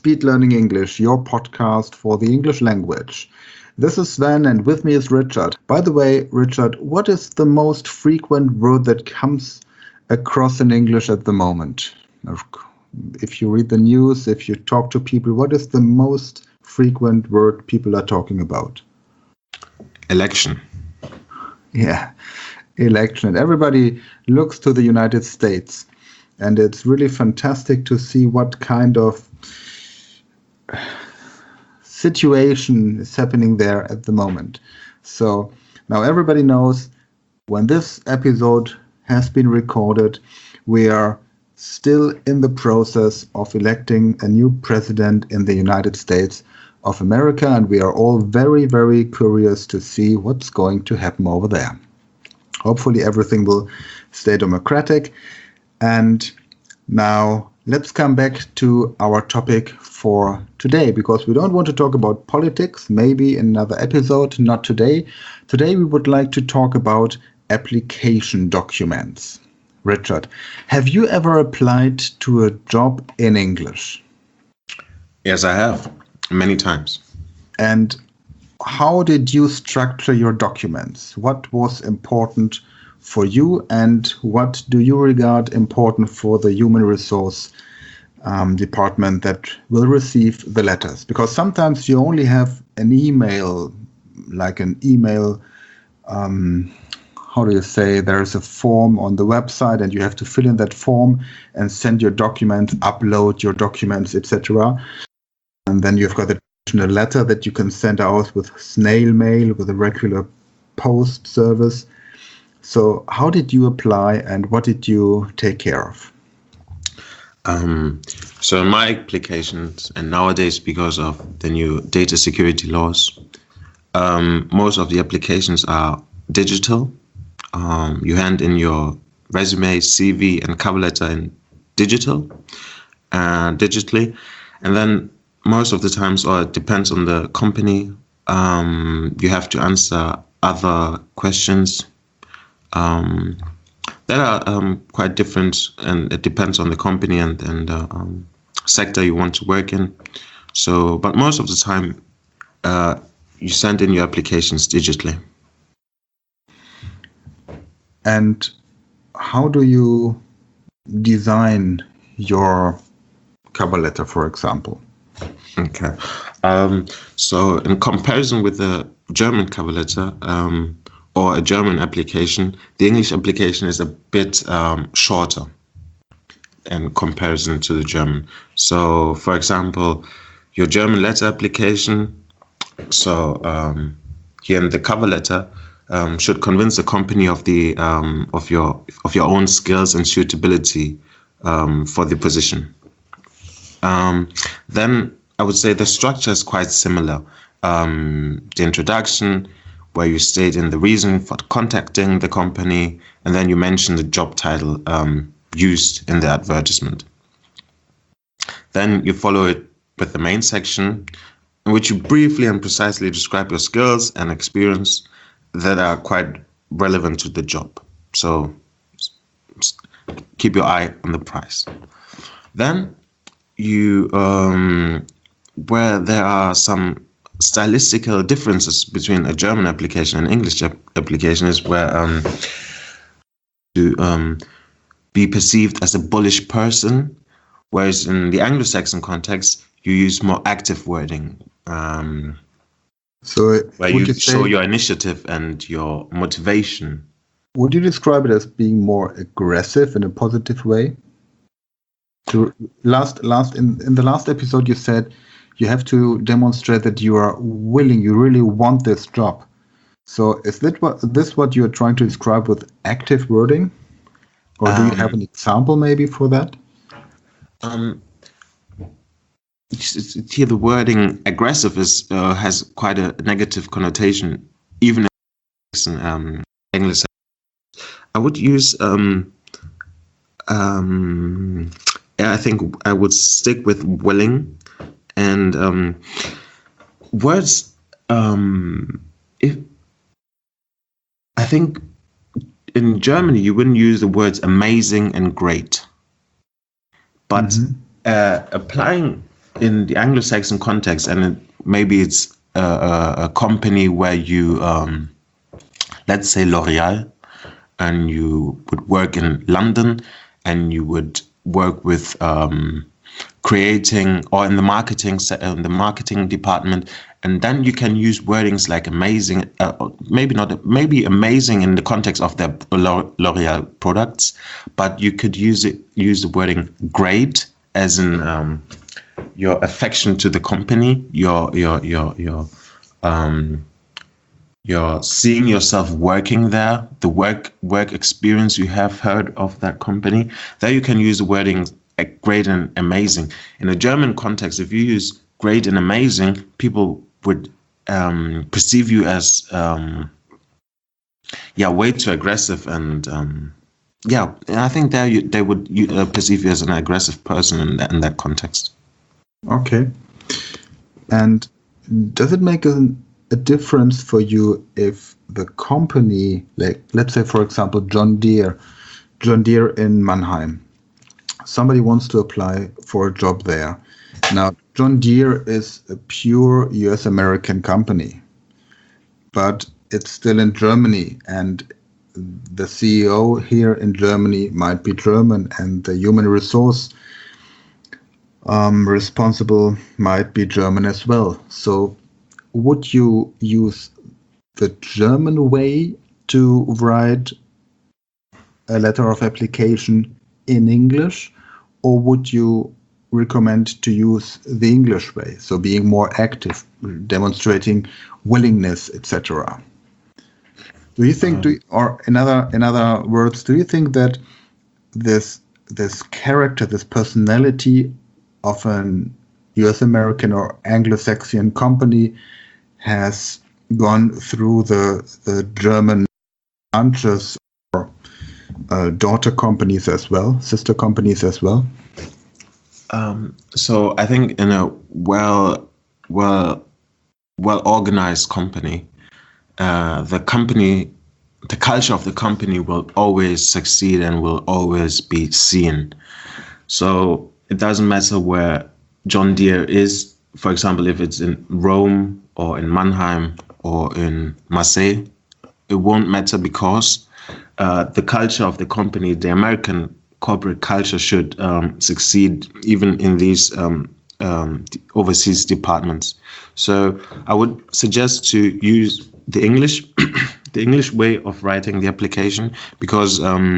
Speed Learning English, your podcast for the English language. This is Sven, and with me is Richard. By the way, Richard, what is the most frequent word that comes across in English at the moment? If you read the news, if you talk to people, what is the most frequent word people are talking about? Election. Yeah, election. And everybody looks to the United States. And it's really fantastic to see what kind of situation is happening there at the moment. So now everybody knows when this episode has been recorded, we are still in the process of electing a new president in the United States of America, and we are all very, very curious to see what's going to happen over there. Hopefully everything will stay democratic. And now let's come back to our topic for today, because we don't want to talk about politics, maybe in another episode, not today. Today we would like to talk about application documents. Richard, have you ever applied to a job in English? Yes, I have, many times. And how did you structure your documents? What was important for you, and what do you regard important for the human resource department that will receive the letters? Because sometimes you only have an email, like an email, how do you say, there's a form on the website and you have to fill in that form and send your documents, upload your documents, etc. And then you've got a letter that you can send out with snail mail, with a regular post service. So how did you apply and what did you take care of? So in my applications, and nowadays because of the new data security laws, most of the applications are digital. You hand in your resume, CV, and cover letter in digitally. And then most of the times, or it depends on the company, you have to answer other questions that are quite different, and it depends on the company and sector you want to work in. So, but most of the time, you send in your applications digitally. And how do you design your cover letter, for example? Okay. So in comparison with the German cover letter or a German application, the English application is a bit shorter in comparison to the German. So, for example, your German letter application, so here in the cover letter, should convince the company of the of your own skills and suitability for the position. Then I would say the structure is quite similar. The introduction, where you state in the reason for contacting the company, and then you mention the job title used in the advertisement. Then you follow it with the main section, in which you briefly and precisely describe your skills and experience that are quite relevant to the job. So keep your eye on the price. Then you, where there are some stylistical differences between a German application and English application, is where to be perceived as a bullish person, whereas in the Anglo-Saxon context, you use more active wording. So where you show your initiative and your motivation. Would you describe it as being more aggressive in a positive way? In the last episode, you said you have to demonstrate that you are willing, you really want this job. So is this what you are trying to describe with active wording? Or do you have an example maybe for that? Here the wording aggressive has quite a negative connotation, even in English. I would use I think I would stick with willing, and words. If I think in Germany you wouldn't use the words amazing and great, but applying in the Anglo-Saxon context, and maybe it's a company where you, let's say L'Oreal, and you would work in London, and you would work with creating, or in the marketing department, and then you can use wordings like amazing, maybe amazing in the context of their L'Oreal products, but you could use the wording great as in your affection to the company, you're seeing yourself working there, the work experience you have heard of that company. There you can use the wording great and amazing. In a German context, if you use great and amazing, people would perceive you as way too aggressive, and I think there they would perceive you as an aggressive person in that context. Okay. And does it make a difference for you if the company, like let's say for example John Deere in Mannheim, somebody wants to apply for a job there. Now John Deere is a pure US American company, but it's still in Germany, and the CEO here in Germany might be German, and the human resource responsible might be German as well. So would you use the German way to write a letter of application in English, or would you recommend to use the English way, so being more active, demonstrating willingness, etc.? Do you think, or in other words, do you think that this character, this personality of an US American or Anglo-Saxon company has gone through the German branches or daughter companies as well, sister companies as well? So I think in a well organized company, the culture of the company will always succeed and will always be seen. So it doesn't matter where John Deere is, for example, if it's in Rome or in Mannheim or in Marseille, it won't matter, because the culture of the company, the American corporate culture, should succeed even in these overseas departments. So I would suggest to use the English, the English way of writing the application, because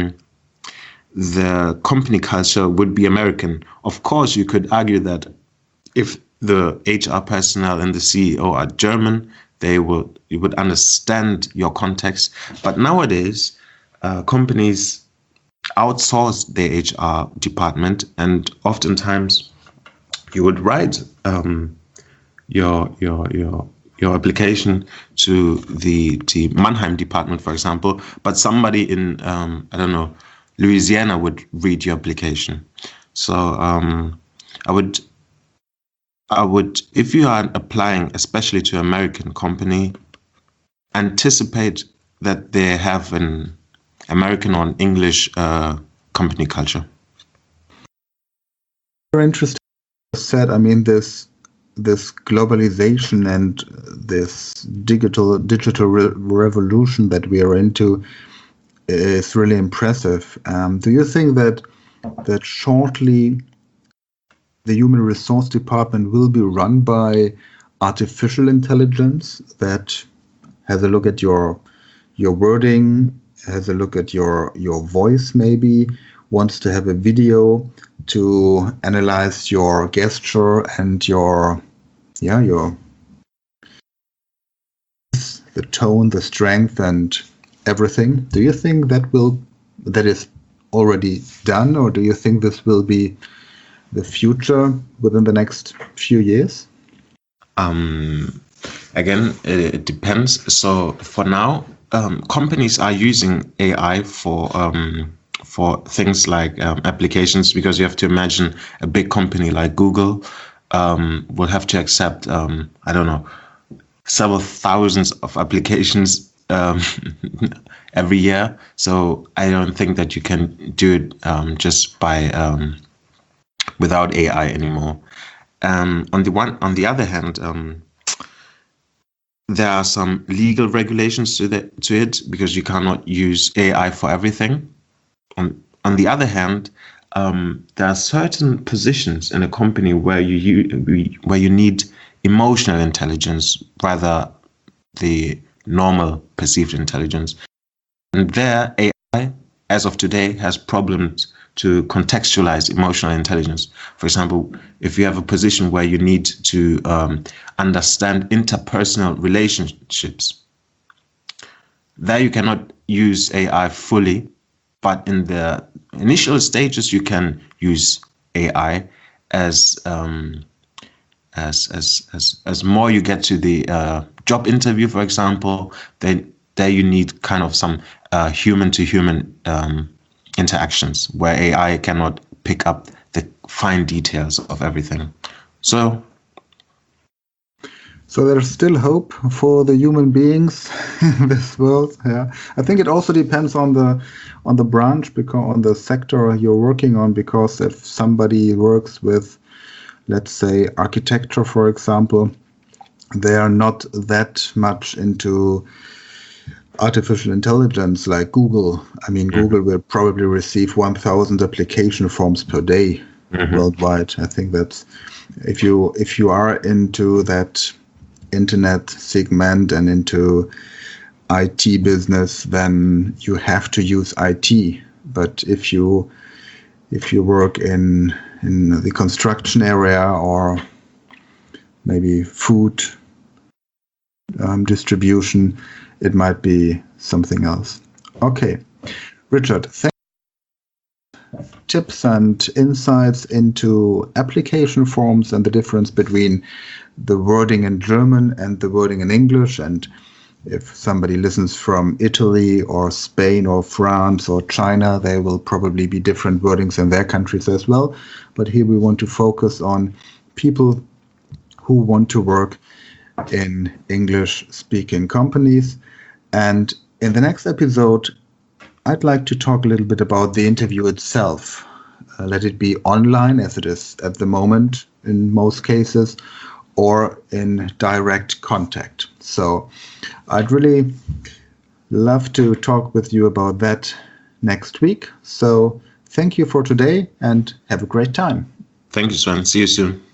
the company culture would be American. Of course, you could argue that if the HR personnel and the CEO are German, you would understand your context. But nowadays, companies outsource their HR department, and oftentimes you would write your application to the Mannheim department, for example, but somebody in Louisiana would read your application. So I would, if you are applying especially to an American company, anticipate that they have an American or an English company culture. Very interesting. Said, I mean, this globalization and this digital revolution that we are into is really impressive. Do you think that shortly the human resource department will be run by artificial intelligence that has a look at your wording, has a look at your voice, maybe wants to have a video to analyze your gesture and the tone, the strength, and everything? Do you think that is already done, or do you think this will be the future within the next few years? Again, it depends. So for now, companies are using AI for things like applications, because you have to imagine a big company like Google will have to accept, several thousands of applications every year. So I don't think that you can do it just by without AI anymore. On the other hand, there are some legal regulations to it, because you cannot use AI for everything. On the other hand, there are certain positions in a company where you need emotional intelligence rather the normal perceived intelligence, and there AI, as of today, has problems to contextualize emotional intelligence. For example, if you have a position where you need to understand interpersonal relationships, there you cannot use AI fully, but in the initial stages you can use AI as more you get to the job interview, for example. Then there you need kind of some human to human interactions where AI cannot pick up the fine details of everything. So there's still hope for the human beings in this world. Yeah, I think it also depends on the branch, because on the sector you're working on. Because if somebody works with, let's say, architecture, for example, they are not that much into artificial intelligence like Google. I mean, Google will probably receive 1,000 application forms per day worldwide. I think that's if you are into that internet segment and into IT business, then you have to use IT. But if you work in the construction area or maybe food distribution, it might be something else. Okay, Richard, thank you. Tips and insights into application forms and the difference between the wording in German and the wording in English. And if somebody listens from Italy or Spain or France or China, there will probably be different wordings in their countries as well. But here we want to focus on people who want to work in English-speaking companies. And in the next episode, I'd like to talk a little bit about the interview itself. Let it be online, as it is at the moment in most cases, or in direct contact. So I'd really love to talk with you about that next week. So thank you for today and have a great time. Thank you, Sven. See you soon.